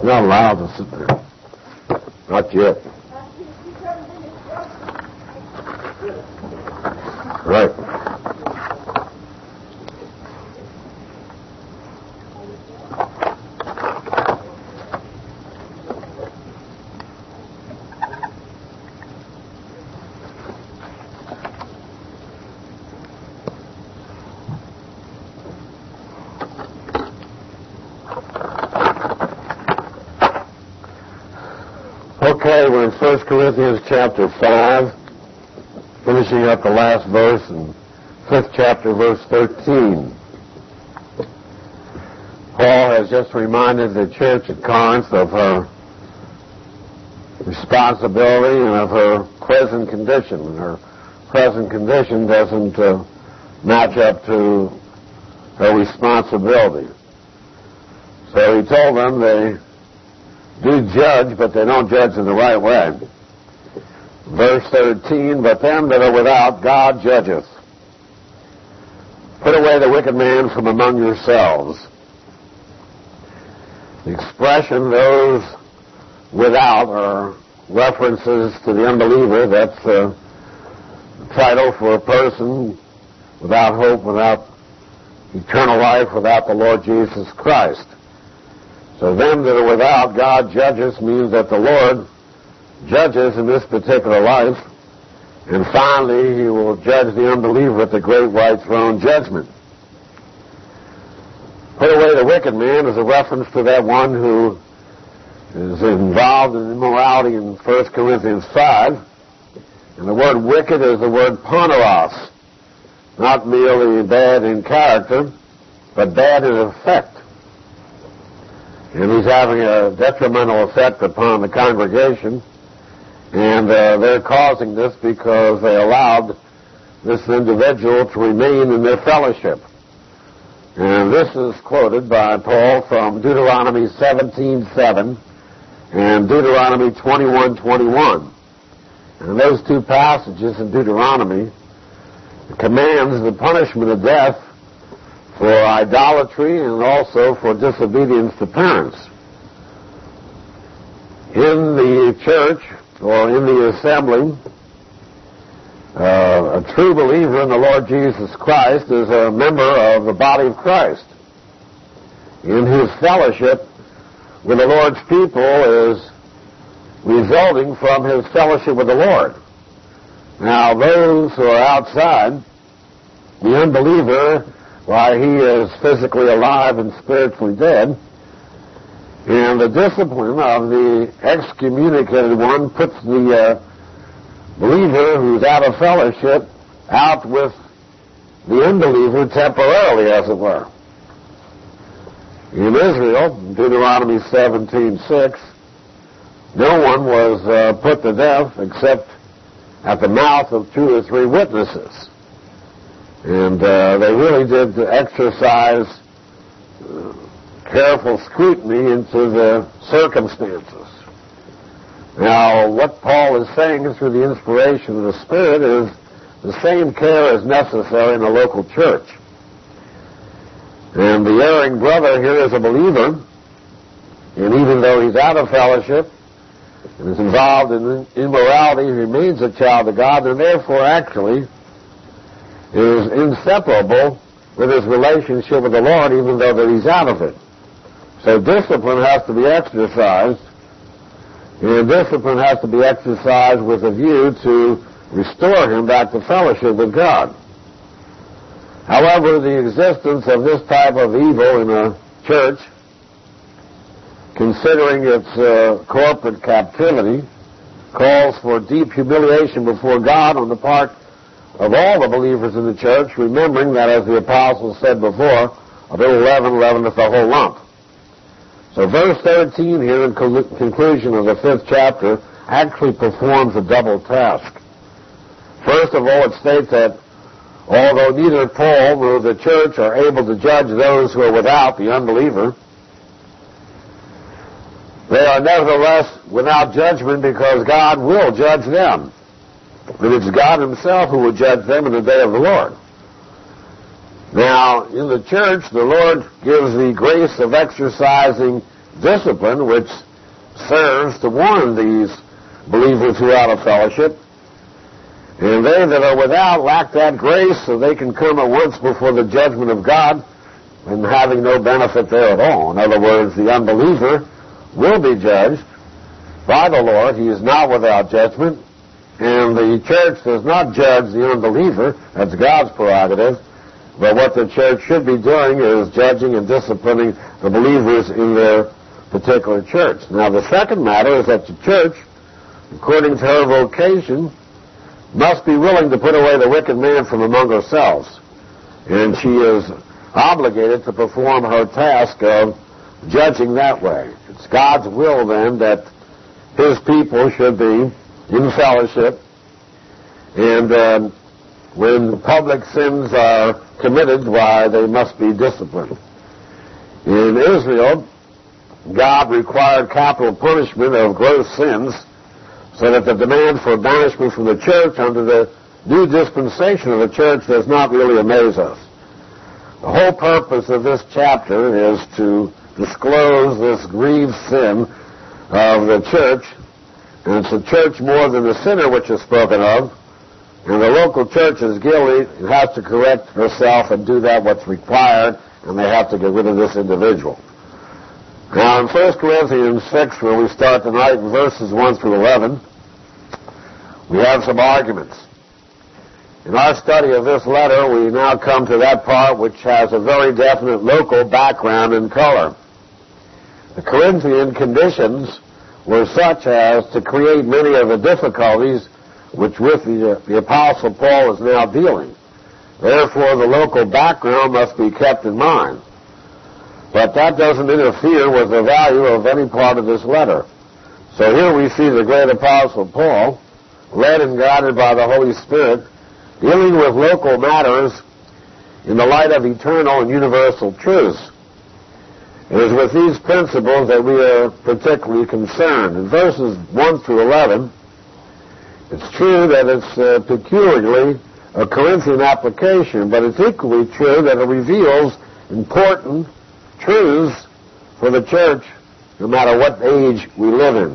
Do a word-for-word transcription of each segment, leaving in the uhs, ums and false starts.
not allowed to sit there. Not yet. Right. Okay, we're in First Corinthians chapter five, finishing up the last verse in fifth chapter, verse thirteen. Paul has just reminded the church at Corinth of her responsibility and of her present condition. And her present condition doesn't uh, match up to her responsibility. So he told them they do judge, but they don't judge in the right way. Verse thirteen, but them that are without, God judgeth. Put away the wicked man from among yourselves. The expression, those without, are references to the unbeliever. That's the title for a person without hope, without eternal life, without the Lord Jesus Christ. So them that are without, God judges, means that the Lord judges in this particular life, and finally he will judge the unbeliever at the great white throne judgment. Put away the wicked man is a reference to that one who is involved in immorality in First Corinthians five. And the word wicked is the word poneros, not merely bad in character, but bad in effect. And he's having a detrimental effect upon the congregation, and uh, they're causing this because they allowed this individual to remain in their fellowship. And this is quoted by Paul from Deuteronomy seventeen seven and Deuteronomy twenty-one twenty-one. And those two passages in Deuteronomy commands the punishment of death for idolatry and also for disobedience to parents. In the church, or in the assembly, uh, a true believer in the Lord Jesus Christ is a member of the body of Christ. In his fellowship with the Lord's people is resulting from his fellowship with the Lord. Now, those who are outside, the unbeliever, why, he is physically alive and spiritually dead, and the discipline of the excommunicated one puts the uh, believer who's out of fellowship out with the unbeliever temporarily, as it were. In Israel, Deuteronomy seventeen six, no one was uh, put to death except at the mouth of two or three witnesses. And uh, they really did exercise uh, careful scrutiny into the circumstances. Now, what Paul is saying through the inspiration of the Spirit is the same care is necessary in a local church. And the erring brother here is a believer, and even though he's out of fellowship and is involved in immorality, he remains a child of God, and therefore actually is inseparable with his relationship with the Lord, even though that he's out of it. So discipline has to be exercised, and discipline has to be exercised with a view to restore him back to fellowship with God. However, the existence of this type of evil in a church, considering its uh, corporate captivity, calls for deep humiliation before God on the part of all the believers in the church, remembering that, as the apostles said before, a little leaven leaveneth the whole lump. So verse thirteen here, in conclusion of the fifth chapter, actually performs a double task. First of all, it states that although neither Paul nor the church are able to judge those who are without, the unbeliever, they are nevertheless without judgment because God will judge them. And it's God himself who will judge them in the day of the Lord. Now, in the church, the Lord gives the grace of exercising discipline which serves to warn these believers who are out of fellowship. And they that are without lack that grace, so they can come at once before the judgment of God and having no benefit there at all. In other words, the unbeliever will be judged by the Lord. He is not without judgment. And the church does not judge the unbeliever. That's God's prerogative. But what the church should be doing is judging and disciplining the believers in their particular church. Now, the second matter is that the church, according to her vocation, must be willing to put away the wicked man from among herselves. And she is obligated to perform her task of judging that way. It's God's will, then, that His people should be in fellowship, and uh, when public sins are committed, why, they must be disciplined. In Israel, God required capital punishment of gross sins, so that the demand for banishment from the church under the new dispensation of the church does not really amaze us. The whole purpose of this chapter is to disclose this grieved sin of the church, and it's the church more than the sinner which is spoken of, and the local church is guilty and has to correct herself and do that what's required, and they have to get rid of this individual. Now, in First Corinthians six, where we start tonight in verses one through eleven, we have some arguments. In our study of this letter, we now come to that part which has a very definite local background and color. The Corinthian conditions were such as to create many of the difficulties which with the, the Apostle Paul is now dealing. Therefore, the local background must be kept in mind. But that doesn't interfere with the value of any part of this letter. So here we see the great Apostle Paul, led and guided by the Holy Spirit, dealing with local matters in the light of eternal and universal truths. It is with these principles that we are particularly concerned. In verses one through eleven, it's true that it's uh, peculiarly a Corinthian application, but it's equally true that it reveals important truths for the church, no matter what age we live in.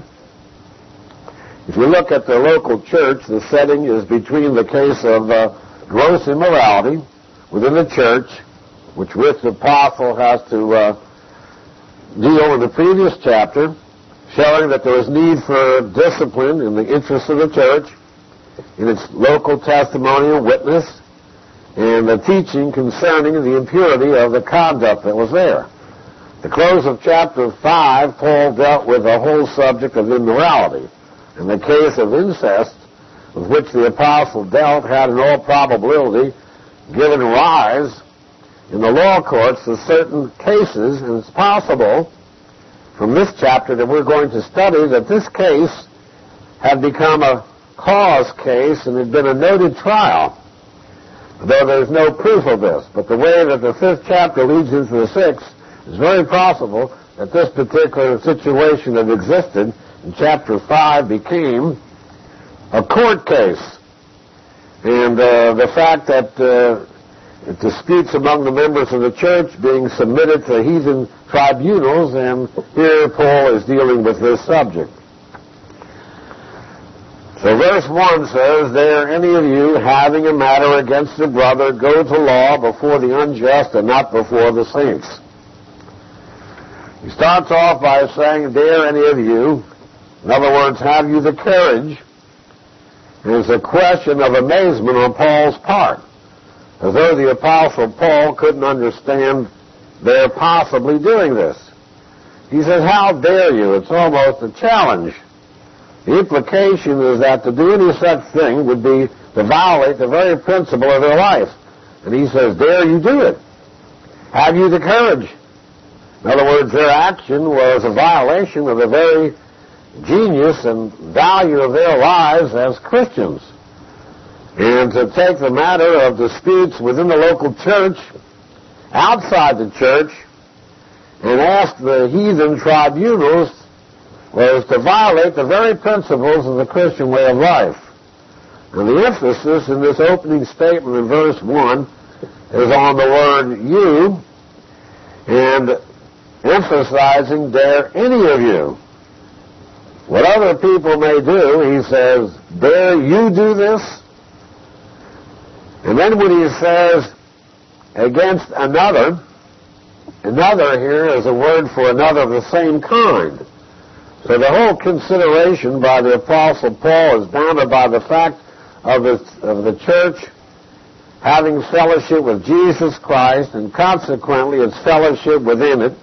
If you look at the local church, the setting is between the case of uh, gross immorality within the church, which with the apostle has to uh, deal in the previous chapter, showing that there is need for discipline in the interests of the church, in its local testimonial witness, and the teaching concerning the impurity of the conduct that was there. The close of chapter five, Paul dealt with the whole subject of immorality. And the case of incest, with which the apostle dealt, had in all probability given rise in the law courts to certain cases, and it's possible from this chapter that we're going to study that this case had become a cause case and had been a noted trial, though there's no proof of this. But the way that the fifth chapter leads into the sixth, it's very possible that this particular situation that existed in chapter five became a court case. And uh, the fact that uh, disputes among the members of the church being submitted to heathen tribunals, and here Paul is dealing with this subject. So verse one says, "There any of you having a matter against a brother, go to law before the unjust and not before the saints." He starts off by saying, "Dare any of you," in other words, have you the courage? And it's a question of amazement on Paul's part, as though the Apostle Paul couldn't understand their possibly doing this. He says, "How dare you?" It's almost a challenge. The implication is that to do any such thing would be to violate the very principle of their life. And he says, "Dare you do it? Have you the courage?" In other words, their action was a violation of the very genius and value of their lives as Christians. And to take the matter of disputes within the local church, outside the church, and ask the heathen tribunals was to violate the very principles of the Christian way of life. And the emphasis in this opening statement in verse one is on the word "you," and emphasizing, dare any of you. What other people may do, he says, dare you do this? And then when he says, against another, another here is a word for another of the same kind. So the whole consideration by the Apostle Paul is bounded by the fact of the, of the church having fellowship with Jesus Christ, and consequently its fellowship within it.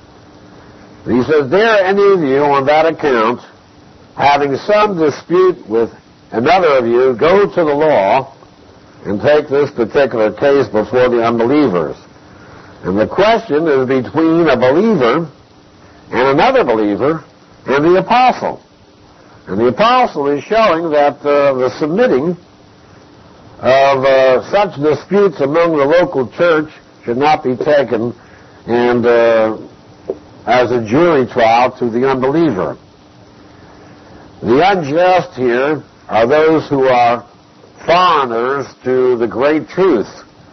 He says, dare any of you on that account, having some dispute with another of you, go to the law and take this particular case before the unbelievers. And the question is between a believer and another believer and the apostle. And the apostle is showing that uh, the submitting of uh, such disputes among the local church should not be taken and uh, as a jury trial to the unbeliever. The unjust here are those who are foreigners to the great truth.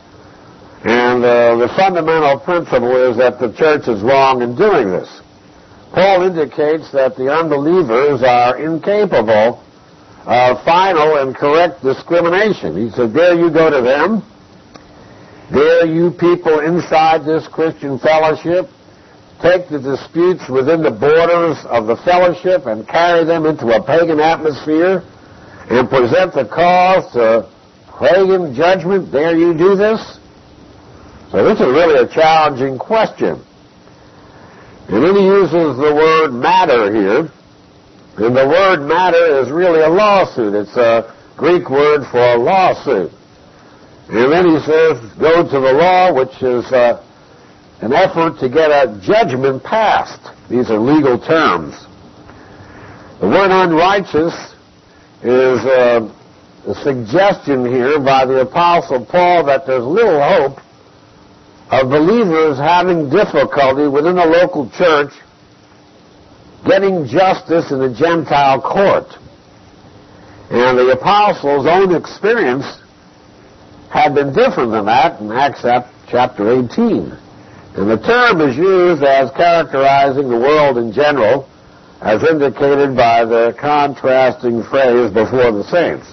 And uh, the fundamental principle is that the church is wrong in doing this. Paul indicates that the unbelievers are incapable of final and correct discrimination. He said, dare you go to them? Dare you people inside this Christian fellowship take the disputes within the borders of the fellowship and carry them into a pagan atmosphere and present the cause to pagan judgment? Dare you do this? So this is really a challenging question. And then he uses the word matter here. And the word matter is really a lawsuit. It's a Greek word for a lawsuit. And then he says, go to the law, which is uh, an effort to get a judgment passed. These are legal terms. The word unrighteous is uh, a suggestion here by the Apostle Paul that there's little hope of believers having difficulty within a local church getting justice in a Gentile court. And the apostles' own experience had been different than that in Acts chapter eighteen. And the term is used as characterizing the world in general, as indicated by the contrasting phrase before the saints.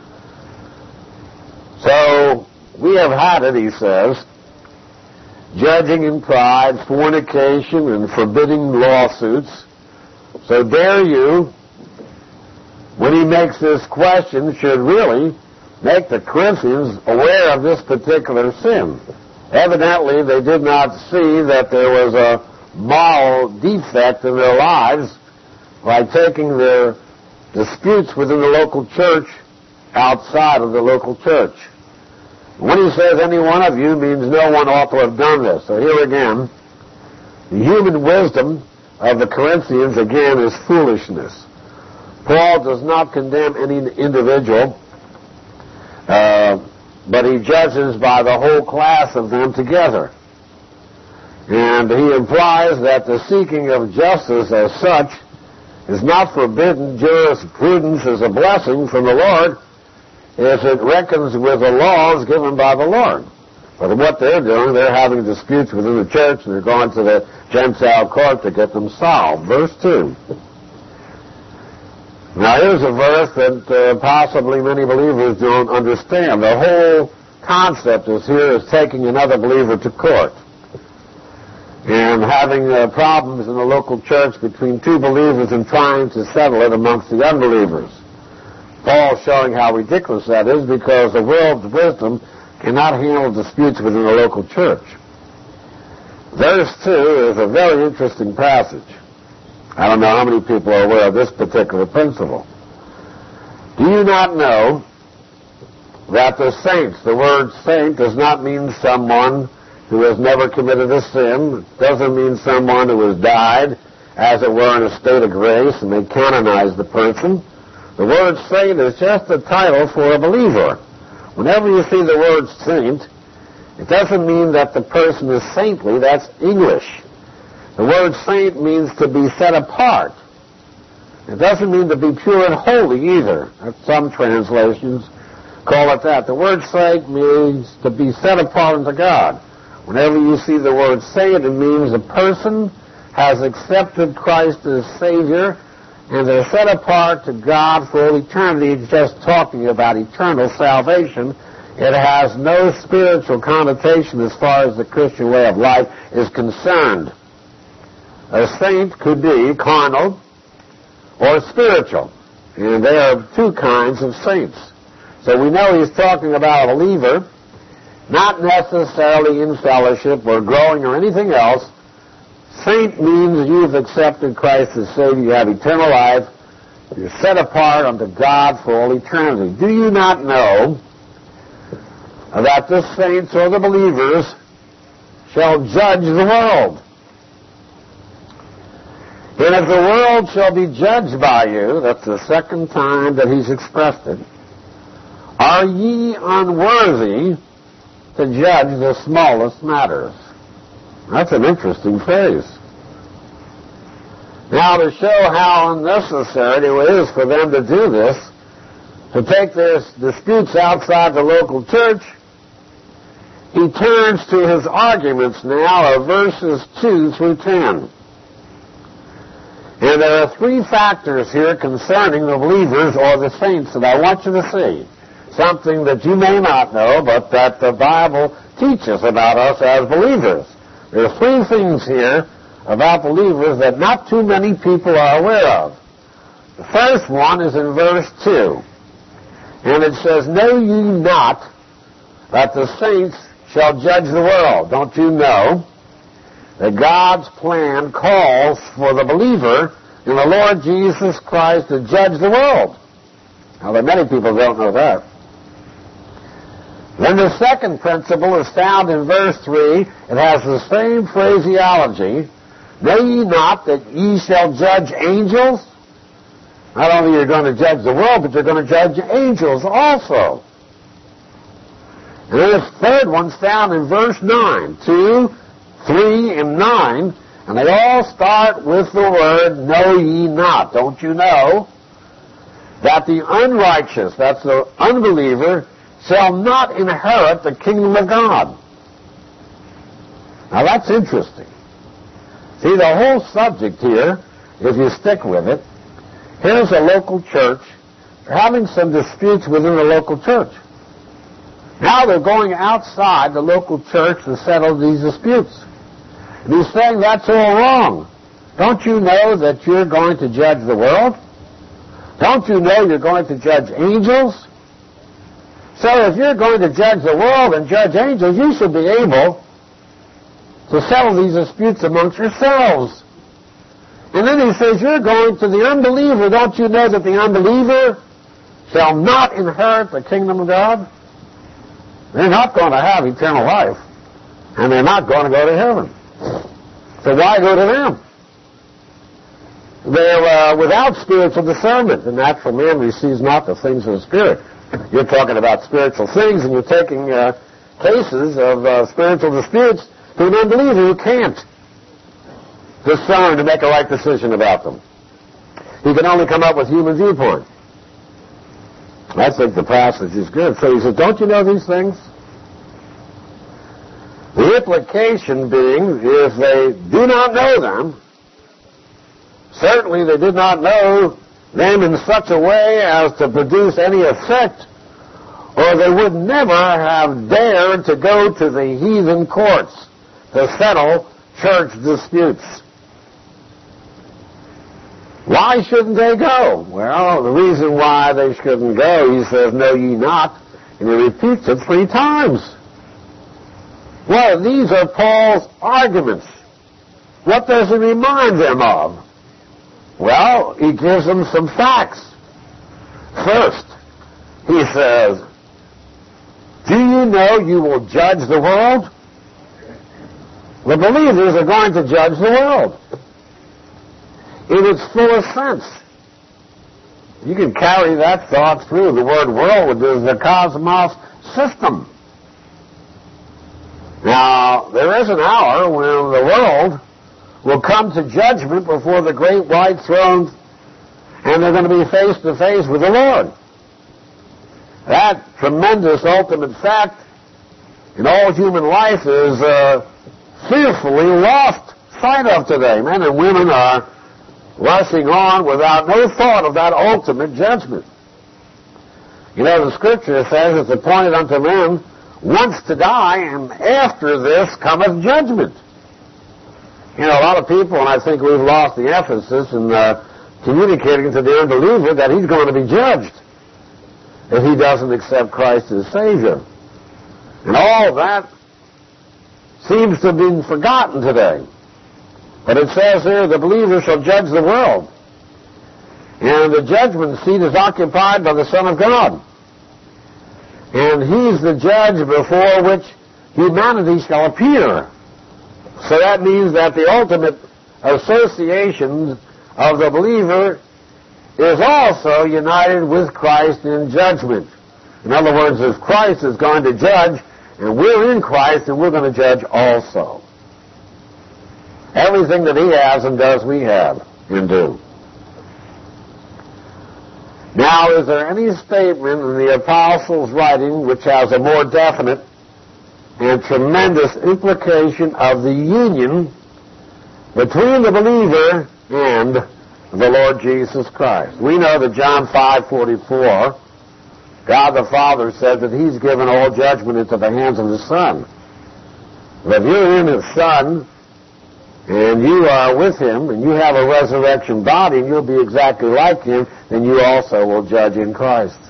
So, we have had it, he says, judging in pride, fornication, and forbidding lawsuits. So dare you, when he makes this question, should really make the Corinthians aware of this particular sin. Evidently, they did not see that there was a moral defect in their lives by taking their disputes within the local church outside of the local church. When he says any one of you means no one ought to have done this. So here again, the human wisdom of the Corinthians, again, is foolishness. Paul does not condemn any individual, uh, but he judges by the whole class of them together. And he implies that the seeking of justice as such is not forbidden. Jurisprudence is a blessing from the Lord if it reckons with the laws given by the Lord. But what they're doing, they're having disputes within the church, and they're going to the Gentile court to get them solved. Verse two. Now here's a verse that uh, possibly many believers don't understand. The whole concept is here is taking another believer to court and having uh, problems in the local church between two believers and trying to settle it amongst the unbelievers. Paul showing how ridiculous that is, because the world's wisdom cannot handle disputes within the local church. Verse two is a very interesting passage. I don't know how many people are aware of this particular principle. Do you not know that the saints, the word saint does not mean someone who has never committed a sin. It doesn't mean someone who has died, as it were, in a state of grace, and they canonize the person. The word saint is just a title for a believer. Whenever you see the word saint, it doesn't mean that the person is saintly. That's English. The word saint means to be set apart. It doesn't mean to be pure and holy either. Some translations call it that. The word saint means to be set apart unto God. Whenever you see the word saint, it means a person has accepted Christ as Savior, and they're set apart to God for all eternity. It's just talking about eternal salvation. It has no spiritual connotation as far as the Christian way of life is concerned. A saint could be carnal or spiritual, and there are two kinds of saints. So we know he's talking about a believer, not necessarily in fellowship or growing or anything else. Saint means you've accepted Christ as Savior, you have eternal life, you're set apart unto God for all eternity. Do you not know that the saints or the believers shall judge the world? And if the world shall be judged by you, that's the second time that he's expressed it, are ye unworthy to judge the smallest matters? That's an interesting phrase. Now, to show how unnecessary it is for them to do this, to take their disputes outside the local church, he turns to his arguments now of verses two through ten. And there are three factors here concerning the believers or the saints that I want you to see. Something that you may not know, but that the Bible teaches about us as believers. There are three things here about believers that not too many people are aware of. The first one is in verse two. And it says, know ye not that the saints shall judge the world? Don't you know that God's plan calls for the believer in the Lord Jesus Christ to judge the world? Now, there are many people who don't know that. Then the second principle is found in verse three. It has the same phraseology. Know ye not that ye shall judge angels? Not only are you going to judge the world, but you're going to judge angels also. And then this third one's found in verse nine. Two, three, and nine. And they all start with the word, know ye not. Don't you know that the unrighteous, that's the unbeliever, shall not inherit the kingdom of God? Now that's interesting. See, the whole subject here, if you stick with it, here's a local church. They're having some disputes within the local church. Now they're going outside the local church to settle these disputes. And he's saying that's all wrong. Don't you know that you're going to judge the world? Don't you know you're going to judge angels? So if you're going to judge the world and judge angels, you should be able to settle these disputes amongst yourselves. And then he says, you're going to the unbeliever. Don't you know that the unbeliever shall not inherit the kingdom of God? They're not going to have eternal life, and they're not going to go to heaven. So why go to them? They're uh, without spiritual discernment. The natural man receives not the things of the Spirit. You're talking about spiritual things, and you're taking uh, cases of uh, spiritual disputes to an unbeliever who can't discern to make a right decision about them. He can only come up with human viewpoint. I think the passage is good. So he says, don't you know these things? The implication being, if they do not know them, certainly they did not know them in such a way as to produce any effect, or they would never have dared to go to the heathen courts to settle church disputes. Why shouldn't they go? Well, the reason why they shouldn't go, he says, know ye not, and he repeats it three times. Well, these are Paul's arguments. What does he remind them of? Well, he gives them some facts. First, he says, do you know you will judge the world? The believers are going to judge the world in its fullest sense. You can carry that thought through. The word world is the cosmos system. Now, there is an hour when the world will come to judgment before the great white throne, and they're going to be face to face with the Lord. That tremendous ultimate fact in all human life is a fearfully lost sight of today. Men and women are rushing on without no thought of that ultimate judgment. You know, the Scripture says it's appointed unto men once to die, and after this cometh judgment. You know, a lot of people, and I think we've lost the emphasis in uh, communicating to the unbeliever that he's going to be judged if he doesn't accept Christ as Savior. And all that seems to have been forgotten today. But it says here, the believer shall judge the world. And the judgment seat is occupied by the Son of God. And he's the judge before which humanity shall appear. So that means that the ultimate association of the believer is also united with Christ in judgment. In other words, if Christ is going to judge, and we're in Christ, and we're going to judge also. Everything that he has and does, we have and do. Now, is there any statement in the Apostles' writing which has a more definite and tremendous implication of the union between the believer and the Lord Jesus Christ? We know that John five forty-four, God the Father said that he's given all judgment into the hands of his Son. But if you're in his Son, and you are with him, and you have a resurrection body, and you'll be exactly like him, then you also will judge in Christ.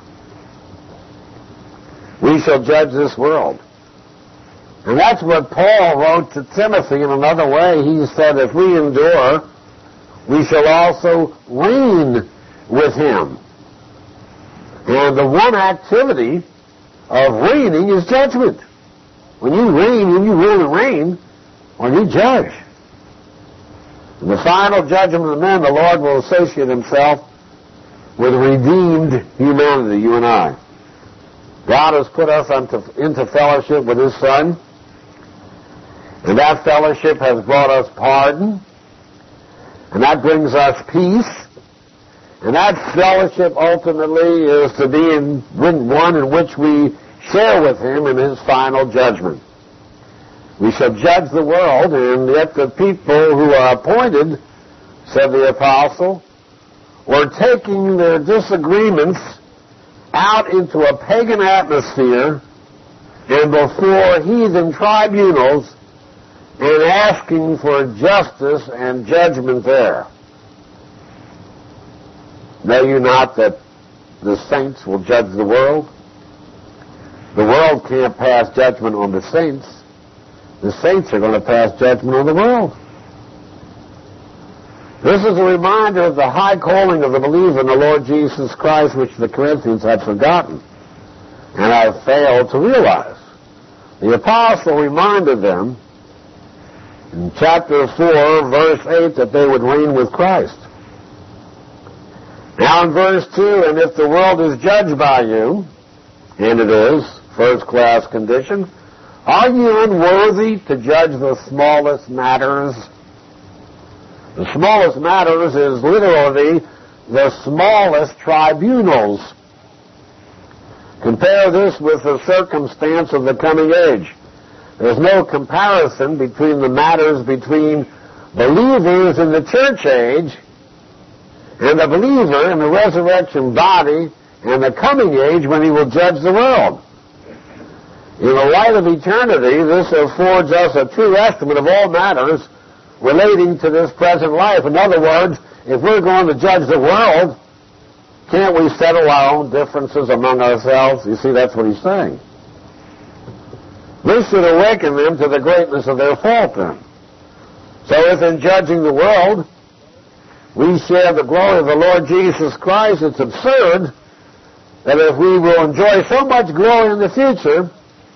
We shall judge this world. And that's what Paul wrote to Timothy in another way. He said, if we endure, we shall also reign with him. And the one activity of reigning is judgment. When you reign, when you rule and reign, well, you judge. In the final judgment of the men, the Lord will associate himself with redeemed humanity, you and I. God has put us unto, into fellowship with his Son, and that fellowship has brought us pardon, and that brings us peace, and that fellowship ultimately is to be in one in which we share with him in his final judgment. We shall judge the world, and yet the people who are appointed, said the apostle, were taking their disagreements out into a pagan atmosphere and before heathen tribunals and asking for justice and judgment there. Know you not that the saints will judge the world? The world can't pass judgment on the saints. The saints are going to pass judgment on the world. This is a reminder of the high calling of the believer in the Lord Jesus Christ, which the Corinthians had forgotten and have failed to realize. The apostle reminded them in chapter four, verse eight, that they would reign with Christ. Now in verse two, and if the world is judged by you, and it is, first-class condition, are you unworthy to judge the smallest matters? The smallest matters is literally the smallest tribunals. Compare this with the circumstance of the coming age. There's no comparison between the matters between believers in the church age and the believer in the resurrection body and the coming age when he will judge the world. In the light of eternity, this affords us a true estimate of all matters relating to this present life. In other words, if we're going to judge the world, can't we settle our own differences among ourselves? You see, that's what he's saying. This should awaken them to the greatness of their fault then. So if in judging the world, we share the glory of the Lord Jesus Christ, it's absurd that if we will enjoy so much glory in the future,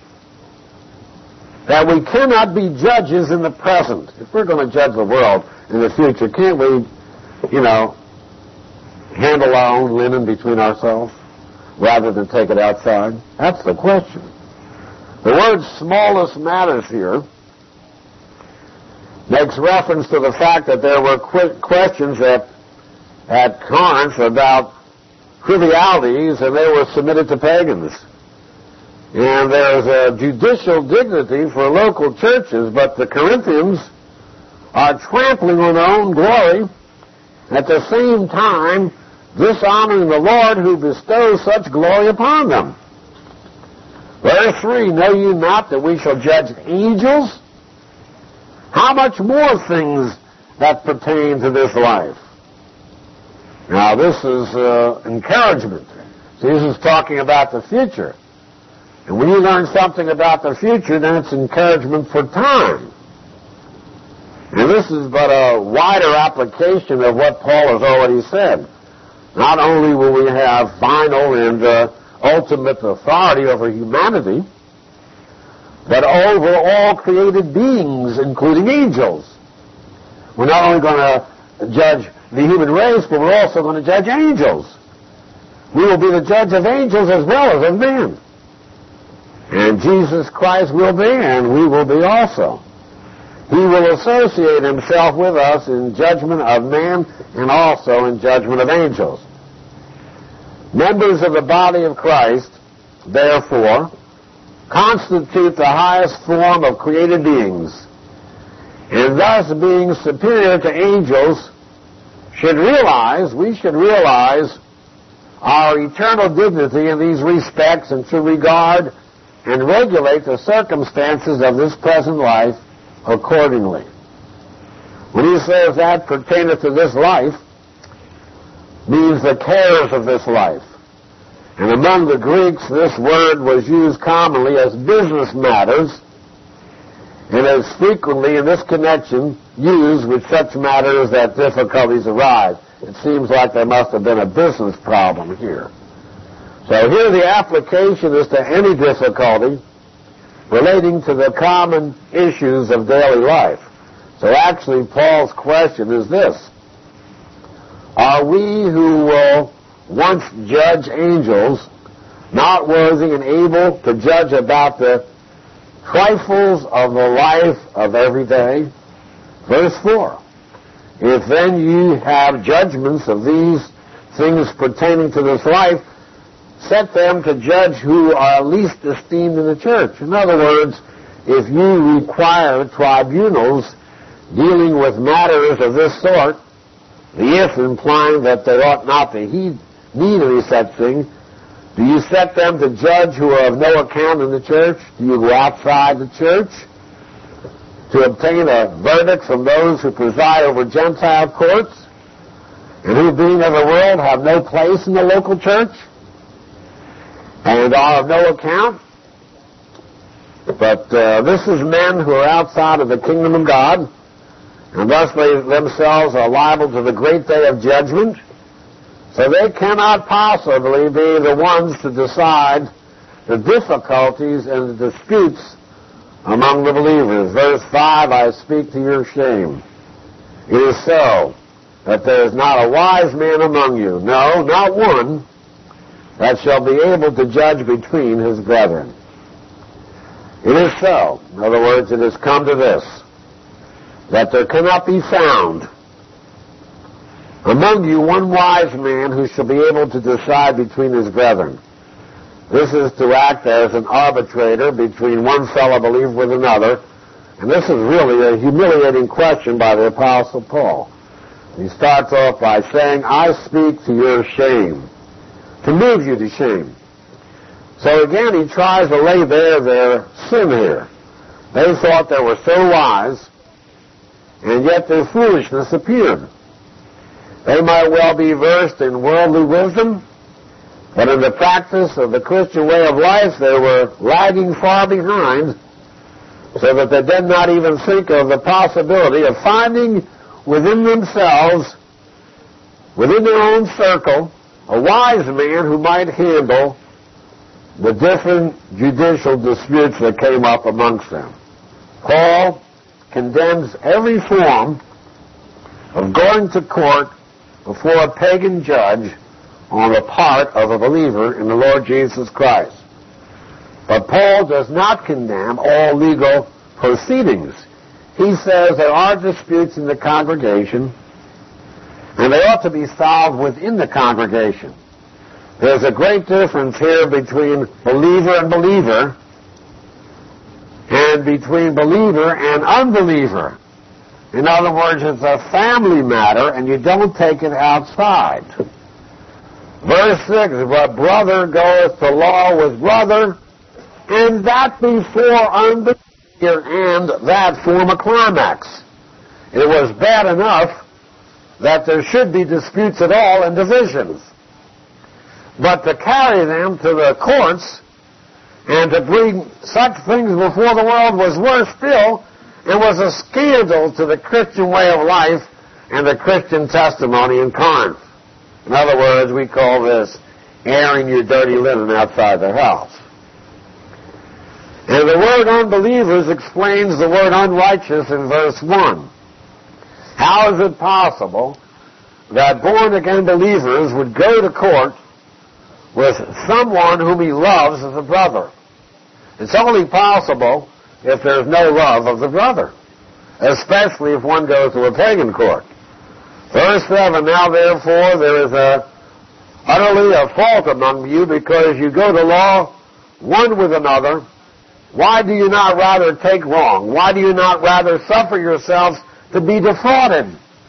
that we cannot be judges in the present. If we're going to judge the world in the future, can't we, you know, handle our own linen between ourselves rather than take it outside? That's the question. The word smallest matters here makes reference to the fact that there were questions at, at Corinth about trivialities, and they were submitted to pagans. And there's a judicial dignity for local churches, but the Corinthians are trampling on their own glory, at the same time dishonoring the Lord who bestows such glory upon them. Verse three, know ye not that we shall judge angels? How much more things that pertain to this life? Now this is uh, encouragement. Jesus is talking about the future. And when you learn something about the future, then it's encouragement for time. And this is but a wider application of what Paul has already said. Not only will we have final and uh, ultimate authority over humanity, but over all created beings, including angels. We're not only going to judge the human race, but we're also going to judge angels. We will be the judge of angels as well as of men. And Jesus Christ will be, and we will be also. He will associate himself with us in judgment of man and also in judgment of angels. Members of the body of Christ, therefore, constitute the highest form of created beings, and thus being superior to angels, should realize, we should realize our eternal dignity in these respects and should regard and regulate the circumstances of this present life accordingly. When he says that pertaineth to this life, means the cares of this life. And among the Greeks, this word was used commonly as business matters, and is frequently in this connection used with such matters that difficulties arise. It seems like there must have been a business problem here. So here the application is to any difficulty relating to the common issues of daily life. So actually Paul's question is this: are we who will once judge angels not worthy and able to judge about the trifles of the life of every day? Verse four, if then ye have judgments of these things pertaining to this life, set them to judge who are least esteemed in the church. In other words, if you require tribunals dealing with matters of this sort, the if implying that they ought not to heed, need any such thing, do you set them to judge who are of no account in the church? Do you go outside the church to obtain a verdict from those who preside over Gentile courts and who, being of the world, have no place in the local church and are of no account? But uh, this is men who are outside of the kingdom of God, and thus they themselves are liable to the great day of judgment. So they cannot possibly be the ones to decide the difficulties and the disputes among the believers. Verse five, I speak to your shame. It is so that there is not a wise man among you, no, not one, that shall be able to judge between his brethren. It is so. In other words, it has come to this, that there cannot be found among you one wise man who shall be able to decide between his brethren. This is to act as an arbitrator between one fellow believer with another, and this is really a humiliating question by the Apostle Paul. He starts off by saying, I speak to your shame, to move you to shame. So again, he tries to lay bare their sin here. They thought they were so wise, and yet their foolishness appeared. They might well be versed in worldly wisdom, but in the practice of the Christian way of life, they were lagging far behind, so that they did not even think of the possibility of finding within themselves, within their own circle, a wise man who might handle the different judicial disputes that came up amongst them. Paul condemns every form of going to court before a pagan judge on the part of a believer in the Lord Jesus Christ. But Paul does not condemn all legal proceedings. He says there are disputes in the congregation, and they ought to be solved within the congregation. There's a great difference here between believer and believer, and between believer and unbeliever. In other words, it's a family matter, and you don't take it outside. Verse six, but brother goeth to law with brother, and that before unbelief, and that form a climax. It was bad enough that there should be disputes at all and divisions. But to carry them to the courts and to bring such things before the world was worse still. It was a scandal to the Christian way of life and the Christian testimony in Corinth. In other words, we call this airing your dirty linen outside the house. And the word unbelievers explains the word unrighteous in verse one. How is it possible that born-again believers would go to court with someone whom he loves as a brother? It's only possible if there's no love of the brother, especially if one goes to a pagan court. Verse seven, now therefore there is a utterly a fault among you, because you go to law one with another. Why do you not rather take wrong? Why do you not rather suffer yourselves to be defrauded?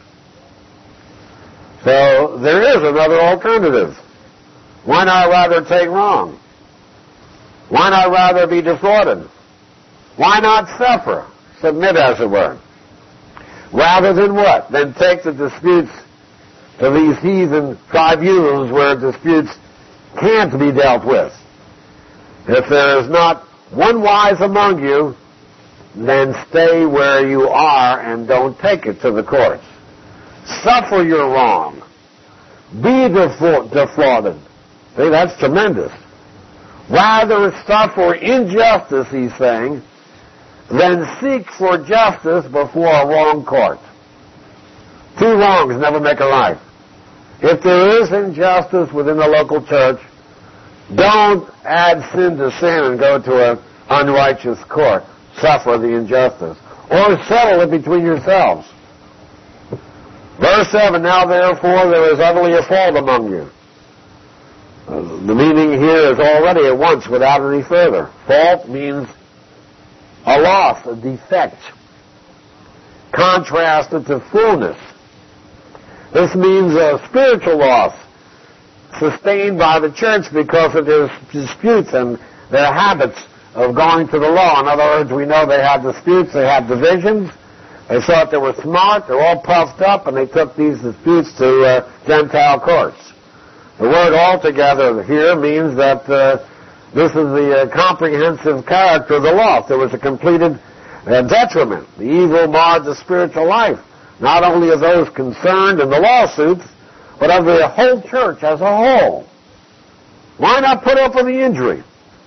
So there is another alternative. Why not rather take wrong? Why not rather be defrauded? Why not suffer? Submit, as it were. Rather than what? Than take the disputes to these heathen tribunals where disputes can't be dealt with. If there is not one wise among you, then stay where you are and don't take it to the courts. Suffer your wrong. Be defrauded. See, that's tremendous. Rather suffer injustice, he's saying, than seek for justice before a wrong court. Two wrongs never make a right. If there is injustice within the local church, don't add sin to sin and go to an unrighteous court. Suffer the injustice. Or settle it between yourselves. Verse seven, now therefore there is utterly a fault among you. Uh, the meaning here is already at once without any further. Fault means a loss, a defect, contrasted to fullness. This means a spiritual loss sustained by the church because of their disputes and their habits of going to the law. In other words, we know they had disputes, they had divisions. They thought they were smart, they're all puffed up, and they took these disputes to uh, Gentile courts. The word altogether here means that uh, this is the uh, comprehensive character of the loss. There was a completed uh, detriment. The evil marred the spiritual life, not only of those concerned in the lawsuits, but of the whole church as a whole. Why not put up with the injury?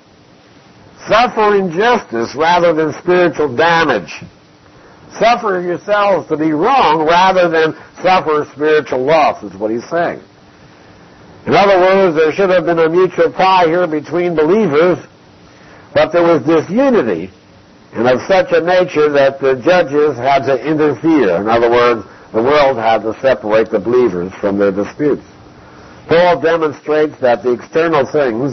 Suffer injustice rather than spiritual damage. Suffer yourselves to be wrong rather than suffer spiritual loss, is what he's saying. In other words, there should have been a mutual tie here between believers, but there was disunity, and of such a nature that the judges had to interfere. In other words, the world had to separate the believers from their disputes. Paul demonstrates that the external things,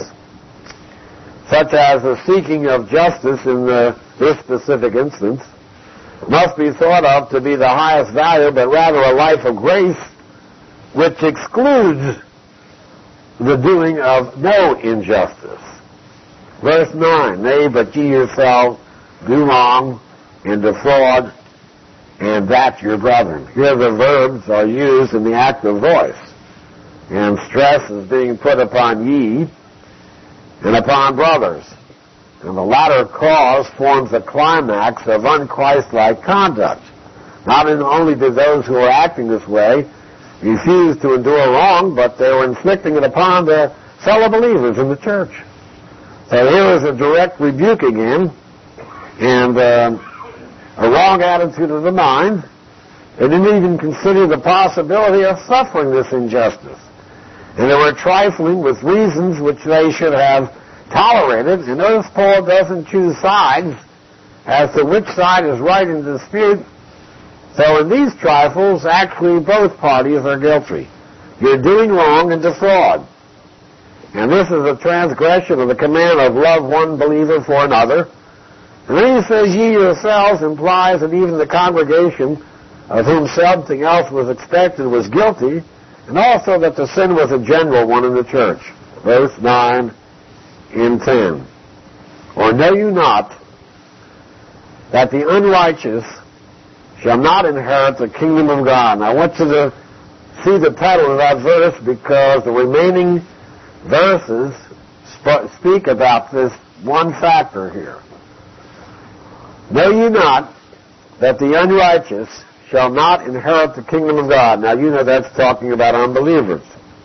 such as the seeking of justice in the, this specific instance, must be thought of to be the highest value, but rather a life of grace which excludes the doing of no injustice. Verse nine, nay, but ye yourselves do wrong and defraud, and that your brethren. Here the verbs are used in the active voice, and stress is being put upon ye and upon brothers. And the latter cause forms the climax of unchristlike conduct. Not only did those who were acting this way refuse to endure wrong, but they were inflicting it upon their fellow believers in the church. So here is a direct rebuke again, and uh, a wrong attitude of the mind. They didn't even consider the possibility of suffering this injustice. And they were trifling with reasons which they should have tolerated. And notice Paul doesn't choose sides as to which side is right in the dispute. So in these trifles, actually both parties are guilty. You're doing wrong and defraud. And this is a transgression of the command of love one believer for another. And then he says, ye yourselves implies that even the congregation of whom something else was expected, was guilty, and also that the sin was a general one in the church. Verse nine and ten. Or know you not that the unrighteous shall not inherit the kingdom of God? Now I want you to see the title of that verse, because the remaining verses sp- speak about this one factor here. Know ye not that the unrighteous shall not inherit the kingdom of God? Now you know that's talking about unbelievers.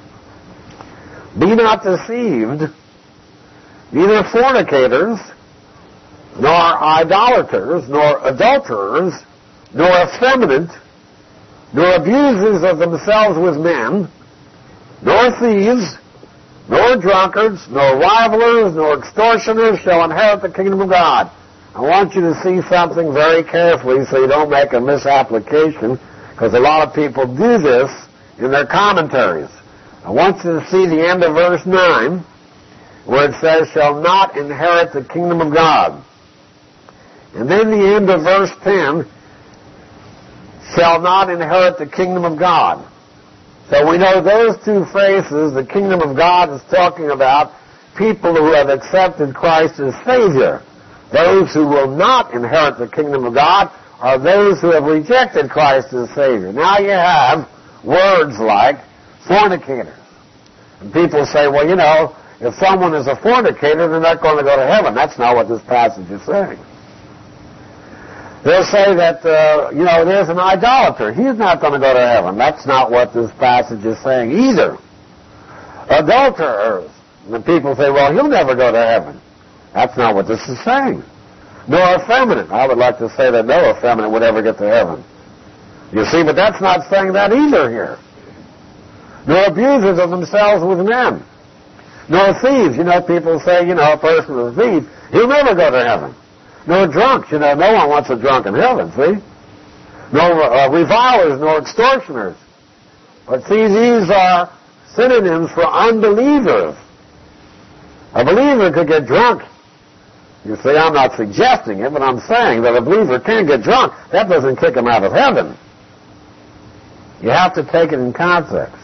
Be not deceived, neither fornicators, nor idolaters, nor adulterers, nor effeminate, nor abusers of themselves with men, nor thieves, nor drunkards, nor rivalers, nor extortioners shall inherit the kingdom of God. I want you to see something very carefully so you don't make a misapplication, because a lot of people do this in their commentaries. I want you to see the end of verse nine, where it says, shall not inherit the kingdom of God. And then the end of verse ten, shall not inherit the kingdom of God. So we know those two phrases, the kingdom of God is talking about people who have accepted Christ as Savior. Those who will not inherit the kingdom of God are those who have rejected Christ as Savior. Now you have words like fornicators. And people say, well, you know, if someone is a fornicator, they're not going to go to heaven. That's not what this passage is saying. They'll say that, uh, you know, there's an idolater. He's not going to go to heaven. That's not what this passage is saying either. Adulterers. And people say, well, he'll never go to heaven. That's not what this is saying. Nor effeminate. I would like to say that no effeminate would ever get to heaven. You see, but that's not saying that either here. Nor abusers of themselves with men. Nor thieves. You know, people say, you know, a person is a thief, he'll never go to heaven. Nor drunks. You know, no one wants a drunk in heaven, see? Nor uh, revilers, nor extortioners. But see, these are synonyms for unbelievers. A believer could get drunk. You see, I'm not suggesting it, but I'm saying that a believer can get drunk. That doesn't kick him out of heaven. You have to take it in context.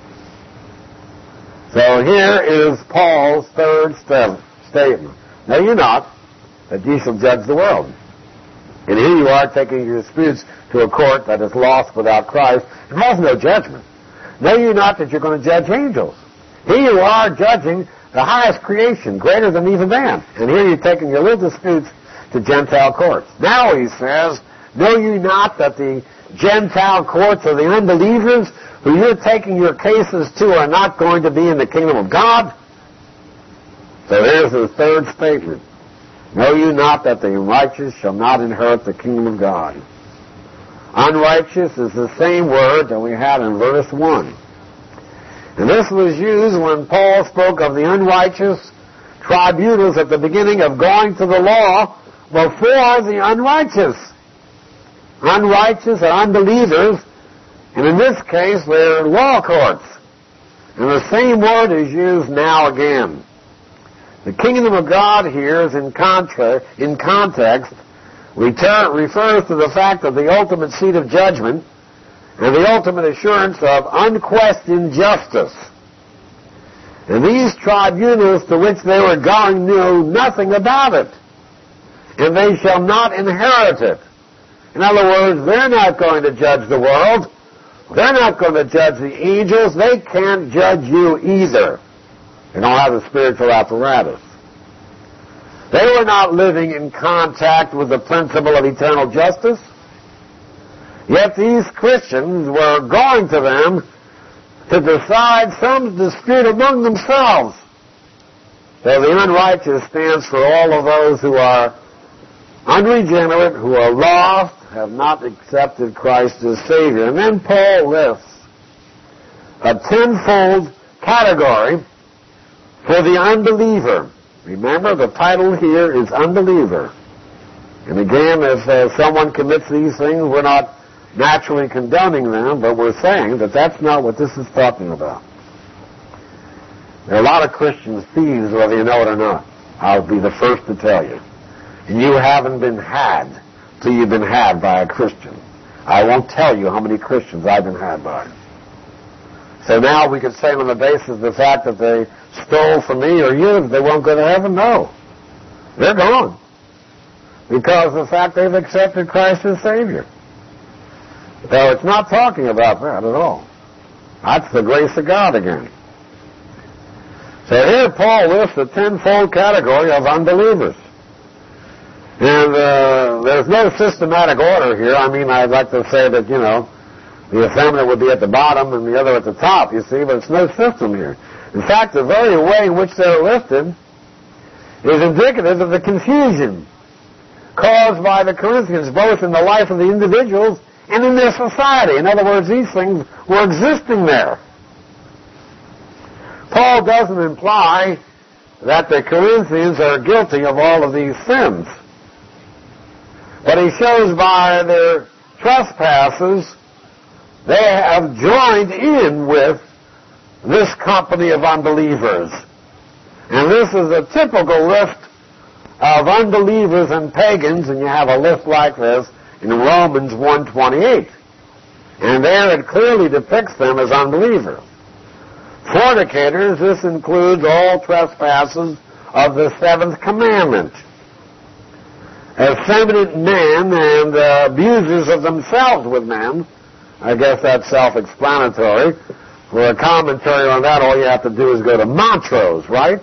So here is Paul's third st- statement. Know you not that ye shall judge the world. And here you are taking your disputes to a court that is lost without Christ and has no judgment. Know you not that you're going to judge angels. Here you are judging the highest creation, greater than even man. And here you're taking your little disputes to Gentile courts. Now he says, know you not that the Gentile courts are the unbelievers who you're taking your cases to are not going to be in the kingdom of God? So here's the third statement. Know you not that the unrighteous shall not inherit the kingdom of God? Unrighteous is the same word that we had in verse one. And this was used when Paul spoke of the unrighteous tribunals at the beginning of going to the law before the unrighteous. Unrighteous are unbelievers, and in this case they're law courts. And the same word is used now again. The kingdom of God here is in, contra- in context return, refers to the fact of the ultimate seat of judgment and the ultimate assurance of unquestioned justice. And these tribunals to which they were going knew nothing about it, and they shall not inherit it. In other words, they're not going to judge the world. They're not going to judge the angels. They can't judge you either. They don't have the spiritual apparatus. They were not living in contact with the principle of eternal justice. Yet these Christians were going to them to decide some dispute among themselves. So the unrighteous stands for all of those who are unregenerate, who are lost, have not accepted Christ as Savior. And then Paul lists a tenfold category for the unbeliever. Remember, the title here is unbeliever. And again, if uh, someone commits these things, we're not naturally condoning them, but we're saying that that's not what this is talking about. There are a lot of Christians thieves, whether you know it or not. I'll be the first to tell you. And you haven't been had till you've been had by a Christian. I won't tell you how many Christians I've been had by. So now we could say on the basis of the fact that they stole from me or you, that they won't go to heaven? No. They're gone. Because of the fact they've accepted Christ as Savior. So it's not talking about that at all. That's the grace of God again. So here Paul lists a tenfold category of unbelievers. And uh, there's no systematic order here. I mean, I'd like to say that, you know, the effeminate would be at the bottom and the other at the top, you see, but it's no system here. In fact, the very way in which they're listed is indicative of the confusion caused by the Corinthians, both in the life of the individuals and in their society. In other words, these things were existing there. Paul doesn't imply that the Corinthians are guilty of all of these sins. But he shows by their trespasses they have joined in with this company of unbelievers. And this is a typical list of unbelievers and pagans, and you have a list like this in Romans one twenty-eight. And there it clearly depicts them as unbelievers. Fornicators, this includes all trespasses of the seventh commandment. Effeminate men and uh, abusers of themselves with men. I guess that's self-explanatory. For a commentary on that, all you have to do is go to Montrose, right?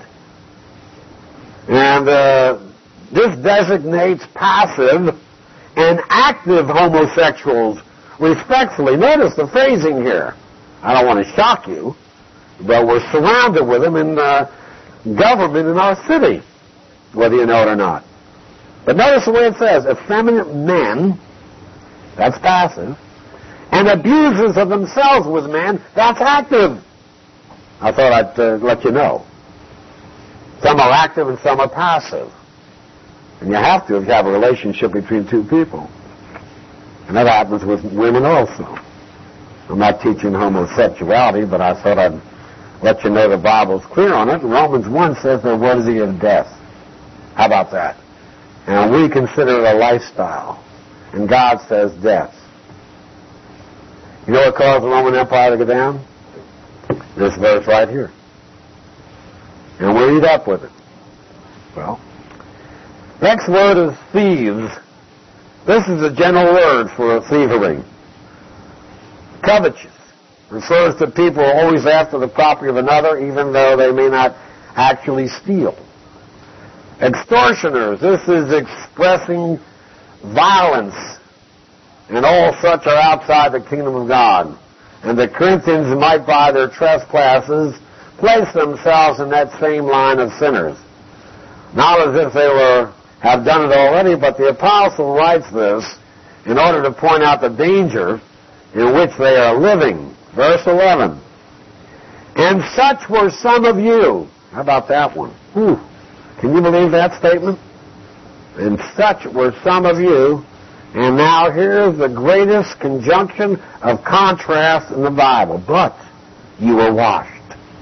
And uh, this designates passive and active homosexuals, respectfully. Notice the phrasing here. I don't want to shock you, but we're surrounded with them in uh, government in our city, whether you know it or not. But notice the way it says, effeminate men, that's passive, and abusers of themselves with men, that's active. I thought I'd uh, let you know. Some are active and some are passive. And you have to if you have a relationship between two people. And that happens with women also. I'm not teaching homosexuality, but I thought I'd let you know the Bible's clear on it. Romans one says they're worthy of death. How about that? And we consider it a lifestyle. And God says death. You know what caused the Roman Empire to go down? This verse right here. And we eat up with it. Well, next word is thieves. This is a general word for thievery. Covetous refers to people always after the property of another, even though they may not actually steal. Extortioners, this is expressing violence, and all such are outside the kingdom of God. And the Corinthians might, by their trespasses, place themselves in that same line of sinners. Not as if they were have done it already, but the apostle writes this in order to point out the danger in which they are living. Verse eleven. And such were some of you. How about that one? Whew. Can you believe that statement? And such were some of you. And now here's the greatest conjunction of contrast in the Bible. But you were washed.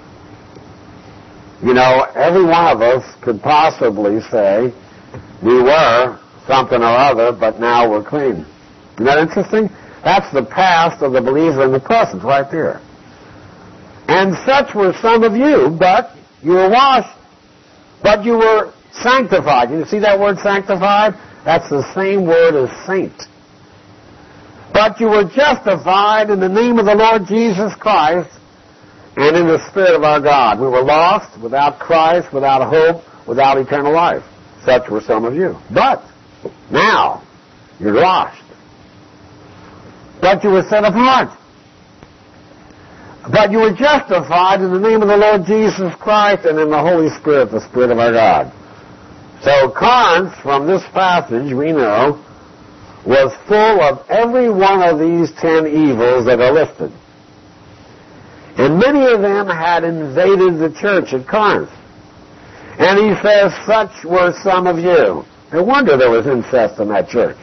You know, every one of us could possibly say, we were something or other, but now we're clean. Isn't that interesting? That's the past of the believer in the present right there. And such were some of you, but you were washed. But you were sanctified. You see that word sanctified? That's the same word as saint. But you were justified in the name of the Lord Jesus Christ and in the Spirit of our God. We were lost, without Christ, without hope, without eternal life. Such were some of you. But now you're washed. But you were set apart. But you were justified in the name of the Lord Jesus Christ and in the Holy Spirit, the Spirit of our God. So Corinth, from this passage, we know, was full of every one of these ten evils that are listed. And many of them had invaded the church at Corinth. And he says, such were some of you. No wonder there was incest in that church.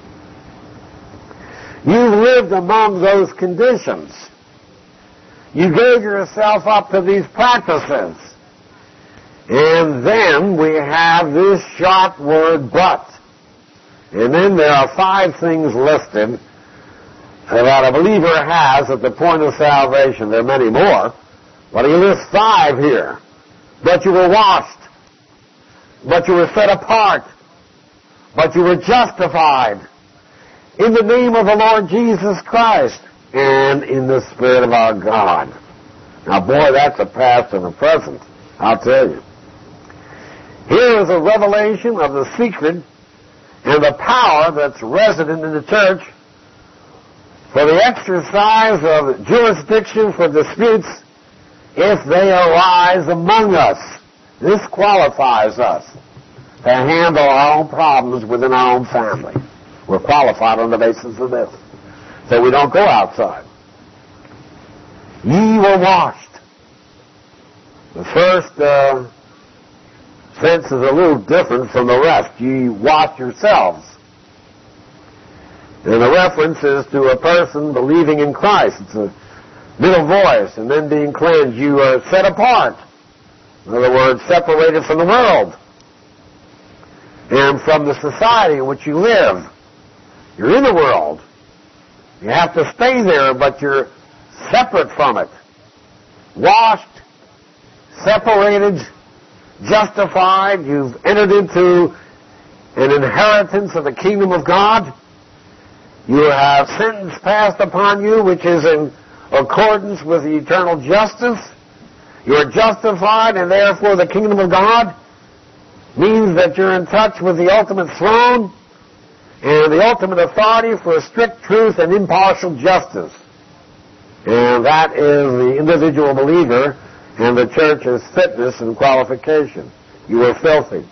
You lived among those conditions. You gave yourself up to these practices. And then we have this sharp word, but. And then there are five things listed that a believer has at the point of salvation. There are many more, but he lists five here. But you were washed, but you were set apart, but you were justified in the name of the Lord Jesus Christ and in the Spirit of our God. Now, boy, that's a past and a present, I'll tell you. Here is a revelation of the secret and the power that's resident in the church for the exercise of jurisdiction for disputes if they arise among us. This qualifies us to handle our own problems within our own family. We're qualified on the basis of this, so we don't go outside. Ye were washed. The first uh, sense is a little different from the rest. Ye wash yourselves. And the reference is to a person believing in Christ. It's a middle voice, and then being cleansed. You are set apart. In other words, separated from the world and from the society in which you live. You're in the world. You have to stay there, but you're separate from it. Washed, separated, justified. You've entered into an inheritance of the kingdom of God. You have sentence passed upon you which is in accordance with the eternal justice. You are justified, and therefore the kingdom of God means that you're in touch with the ultimate throne and the ultimate authority for strict truth and impartial justice. And that is the individual believer and the church's fitness and qualification. You were filthy.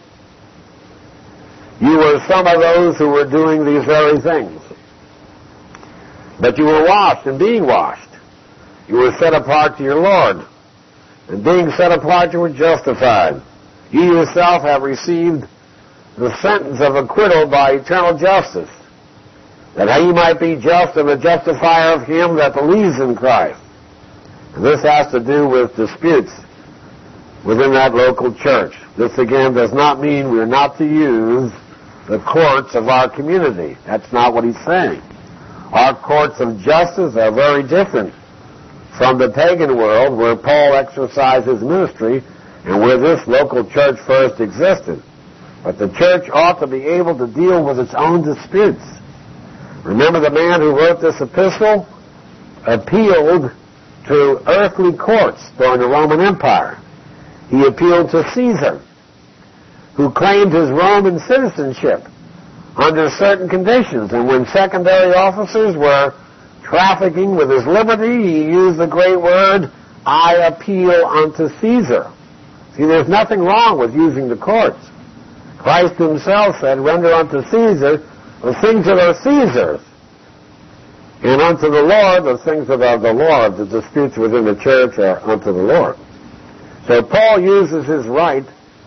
You were some of those who were doing these very things. But you were washed, and being washed, you were set apart to your Lord. And being set apart, you were justified. You yourself have received the sentence of acquittal by eternal justice, that he might be just and the justifier of him that believes in Christ. And this has to do with disputes within that local church. This, again, does not mean we're not to use the courts of our community. That's not what he's saying. Our courts of justice are very different from the pagan world where Paul exercised his ministry and where this local church first existed. But the church ought to be able to deal with its own disputes. Remember, the man who wrote this epistle appealed to earthly courts during the Roman Empire. He appealed to Caesar, who claimed his Roman citizenship under certain conditions. And when secondary officers were trafficking with his liberty, he used the great word, I appeal unto Caesar. See, there's nothing wrong with using the courts. Christ himself said, render unto Caesar the things that are Caesar's, and unto the Lord the things that are the Lord. The disputes within the church are unto the Lord. So Paul uses his right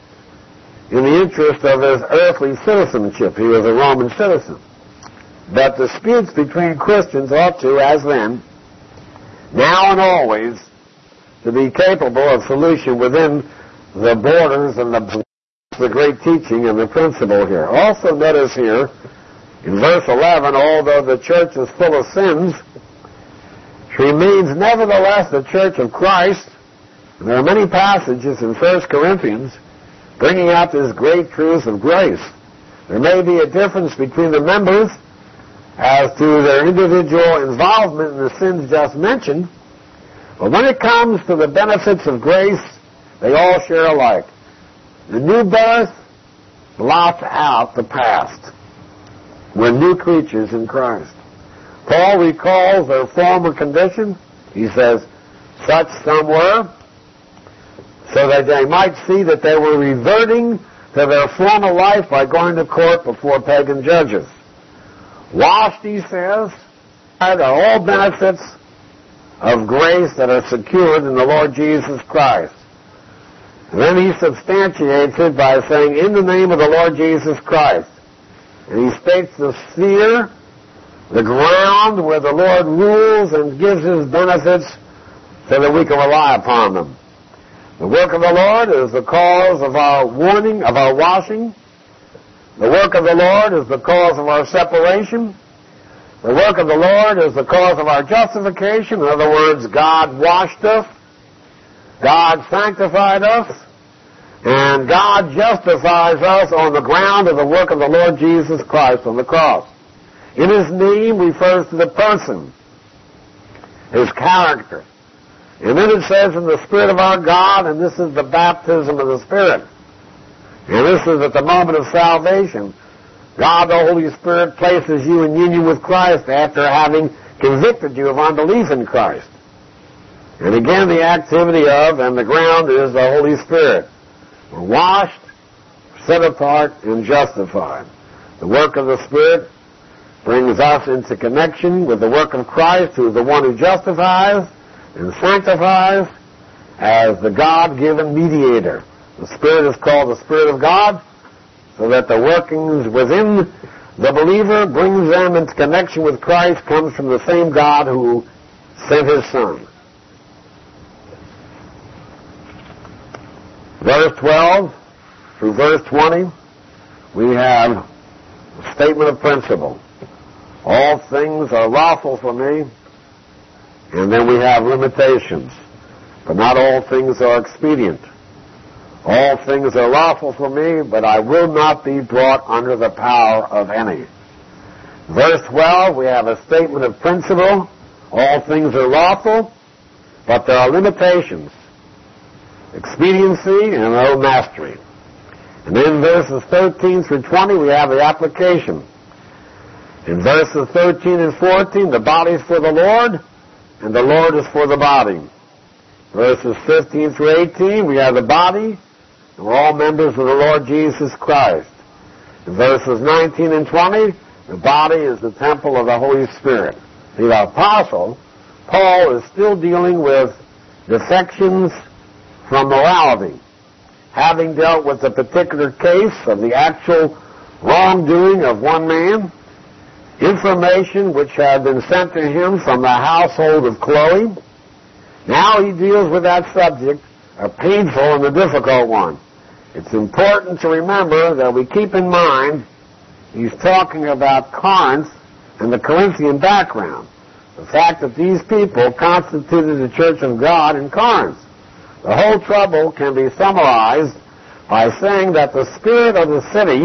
in the interest of his earthly citizenship. He was a Roman citizen. But disputes between Christians ought to, as then, now and always, to be capable of solution within the borders and the, the great teaching and the principle here. Also notice here, in verse eleven, although the church is full of sins, she remains nevertheless the church of Christ. And there are many passages in First Corinthians bringing out this great truth of grace. There may be a difference between the members as to their individual involvement in the sins just mentioned, but when it comes to the benefits of grace, they all share alike. The new birth blots out the past. We're new creatures in Christ. Paul recalls their former condition. He says, such some were, so that they might see that they were reverting to their former life by going to court before pagan judges. Washed, he says, are all benefits of grace that are secured in the Lord Jesus Christ. And then he substantiates it by saying, in the name of the Lord Jesus Christ. And he states the sphere, the ground where the Lord rules and gives his benefits so that we can rely upon them. The work of the Lord is the cause of our warning, of our washing. The work of the Lord is the cause of our separation. The work of the Lord is the cause of our justification. In other words, God washed us, God sanctified us, and God justifies us on the ground of the work of the Lord Jesus Christ on the cross. In His name refers to the person, His character. And then it says in the Spirit of our God, and this is the baptism of the Spirit. And this is at the moment of salvation. God, the Holy Spirit, places you in union with Christ after having convicted you of unbelief in Christ. And again, the activity of and the ground is the Holy Spirit. We're washed, set apart, and justified. The work of the Spirit brings us into connection with the work of Christ, who is the one who justifies and sanctifies as the God-given mediator. The Spirit is called the Spirit of God, so that the workings within the believer brings them into connection with Christ, comes from the same God who sent His Son. Verse twelve through verse twenty, we have a statement of principle. All things are lawful for me, and then we have limitations. But not all things are expedient. All things are lawful for me, but I will not be brought under the power of any. Verse twelve, we have a statement of principle. All things are lawful, but there are limitations. Expediency and no mastery. And then verses thirteen through twenty, we have the application. In verses thirteen and fourteen, the body is for the Lord, and the Lord is for the body. Verses fifteen through eighteen, we have the body, and we're all members of the Lord Jesus Christ. In verses nineteen and twenty, the body is the temple of the Holy Spirit. See, the apostle, Paul, is still dealing with defections from morality, having dealt with the particular case of the actual wrongdoing of one man, information which had been sent to him from the household of Chloe. Now he deals with that subject, a painful and a difficult one. It's important to remember that we keep in mind he's talking about Corinth and the Corinthian background. The fact that these people constituted the church of God in Corinth. The whole trouble can be summarized by saying that the spirit of the city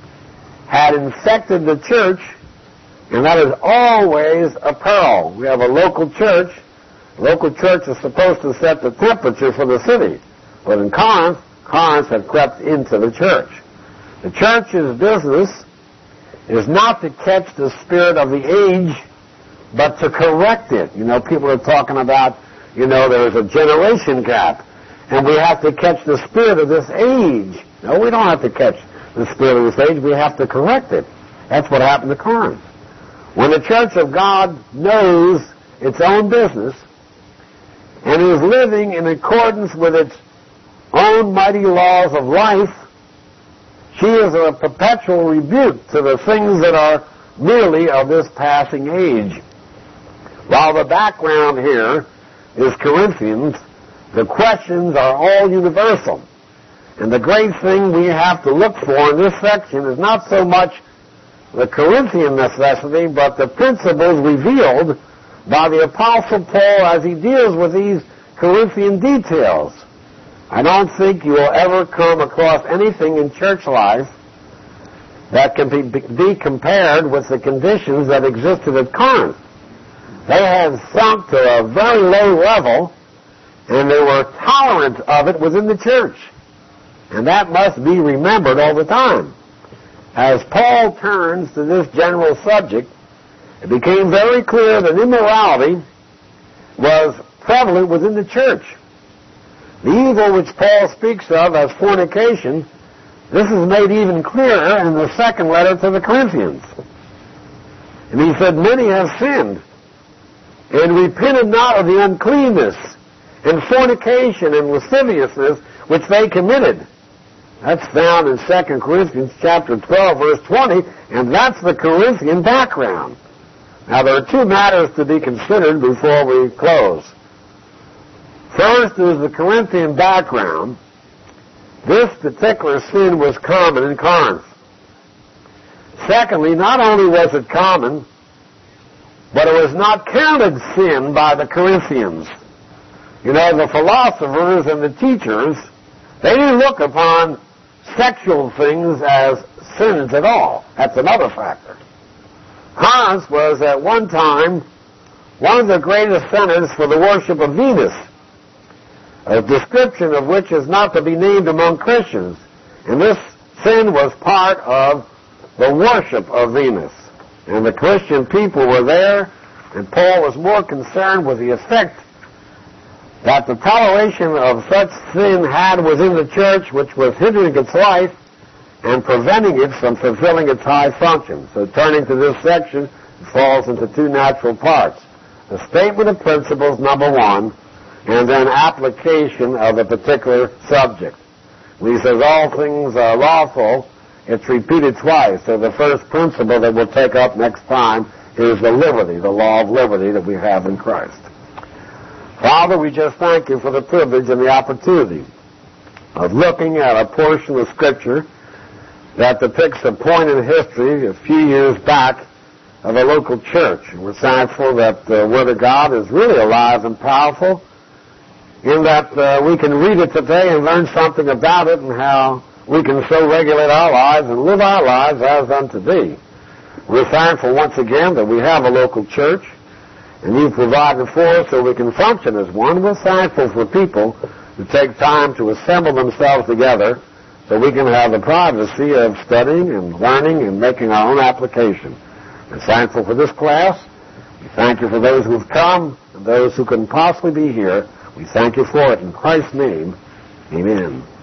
had infected the church, and that is always a peril. We have a local church. The local church is supposed to set the temperature for the city. But in Corinth, Corinth had crept into the church. The church's business is not to catch the spirit of the age, but to correct it. You know, people are talking about, you know, there's a generation gap, and we have to catch the spirit of this age. No, we don't have to catch the spirit of this age. We have to correct it. That's what happened to Corinth. When the church of God knows its own business and is living in accordance with its own mighty laws of life, she is a perpetual rebuke to the things that are merely of this passing age. While the background here is Corinthians, the questions are all universal. And the great thing we have to look for in this section is not so much the Corinthian necessity, but the principles revealed by the Apostle Paul as he deals with these Corinthian details. I don't think you will ever come across anything in church life that can be, be compared with the conditions that existed at Corinth. They had sunk to a very low level, and they were tolerant of it within the church. And that must be remembered all the time. As Paul turns to this general subject, it became very clear that immorality was prevalent within the church. The evil which Paul speaks of as fornication, this is made even clearer in the second letter to the Corinthians. And he said, many have sinned, and repented not of the uncleanness, and fornication, and lasciviousness, which they committed. That's found in Second Corinthians chapter twelve, verse twenty, and that's the Corinthian background. Now, there are two matters to be considered before we close. First is the Corinthian background. This particular sin was common in Corinth. Secondly, not only was it common, but it was not counted sin by the Corinthians. You know, the philosophers and the teachers, they didn't look upon sexual things as sins at all. That's another factor. Hermas was at one time one of the greatest centers for the worship of Venus, a description of which is not to be named among Christians. And this sin was part of the worship of Venus. And the Christian people were there, and Paul was more concerned with the effect that the toleration of such sin had within the church, which was hindering its life and preventing it from fulfilling its high function. So turning to this section, it falls into two natural parts. A statement of principles, number one, and then application of a particular subject. When he says all things are lawful, it's repeated twice. So the first principle that we'll take up next time is the liberty, the law of liberty that we have in Christ. Father, we just thank you for the privilege and the opportunity of looking at a portion of Scripture that depicts a point in history a few years back of a local church. And we're thankful that the Word of God is really alive and powerful, in that uh, we can read it today and learn something about it and how we can so regulate our lives and live our lives as unto thee. We're thankful once again that we have a local church, and you've provided for us so we can function as one. We're thankful for people who take time to assemble themselves together so we can have the privacy of studying and learning and making our own application. We're thankful for this class. We thank you for those who have come and those who couldn't possibly be here. We thank you for it in Christ's name. Amen.